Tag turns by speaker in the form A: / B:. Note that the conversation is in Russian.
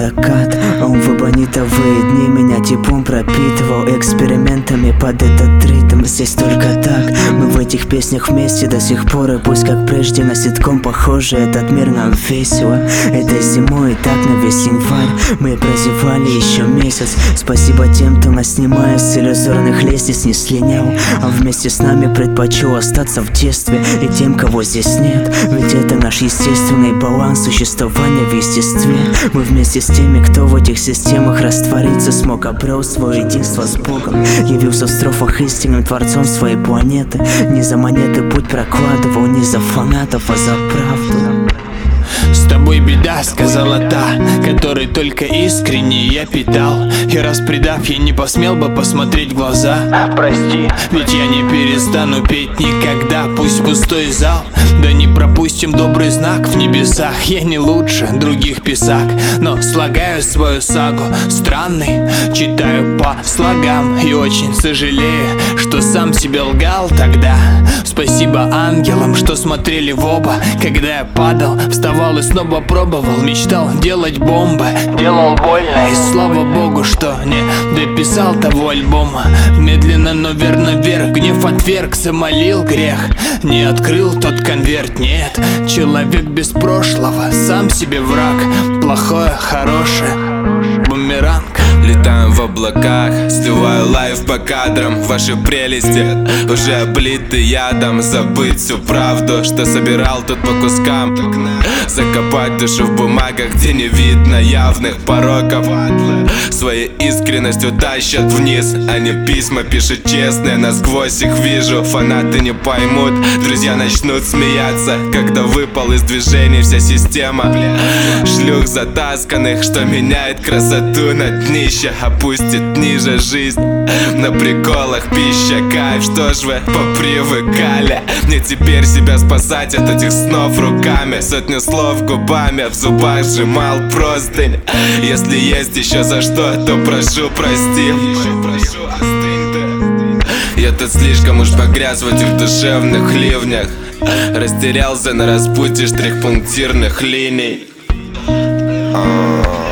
A: закат. Он в эбонитовые дни меня теплом пропитывал экспериментами под этот ритм. Здесь только так, мы в этих песнях вместе до сих пор. И пусть как прежде на ситком похоже, этот мир нам весело. Этой зимой и так на весь январь мы прозевали еще месяц. Спасибо тем, кто нас снимая с иллюзорных лестниц не слинял, а вместе с нами предпочел остаться в детстве. И тем, кого здесь нет, ведь это наш естественный баланс существования в естестве. Мы вместе с теми, кто в этих системах раствориться смог, обрел свое единство с Богом, явился в строфах истинным творцом своей планеты. Не за монеты путь прокладывал, не за фанатов, а за правду.
B: С тобой беда, сказала та, которой только искренне я питал. И раз предав, я не посмел бы посмотреть в глаза. Прости, ведь я не перестану петь никогда. Пусть пустой зал, да не пропустим добрый знак в небесах. Я не лучше других писак, но слагаю свою сагу странный, читаю по слогам. И очень сожалею, что сам себе лгал тогда. Спасибо ангелам, что смотрели в оба, когда я падал, вставал и снова пробовал, мечтал делать бомбы, делал больно. И слава богу, что не дописал того альбома. Медленно, но верно вверх, гнев отвергся, молил грех. Не открыл тот конверт, нет. Человек без прошлого, сам себе враг. Плохое, хорошее, бумеранг.
C: Летаем в облаках, сливаю лайф по кадрам. Ваши прелести уже облиты ядом. Забыть всю правду, что собирал тут по кускам. Закопать душу в бумагах, где не видно явных пороков. Своей искренностью тащат вниз, они письма пишут честные, насквозь их вижу. Фанаты не поймут, друзья начнут смеяться, когда выпал из движения вся система. Шлюх затасканных, что меняет красоту на днище, опустит ниже жизнь. На приколах пища, кайф, что ж вы попривыкали? Мне теперь себя спасать от этих снов руками. Сотни слов губами, в зубах сжимал простынь. Если есть еще за что, то прошу прости. Я тут слишком уж погряз в этих душевных ливнях, растерялся на распутье штрих-пунктирных линий.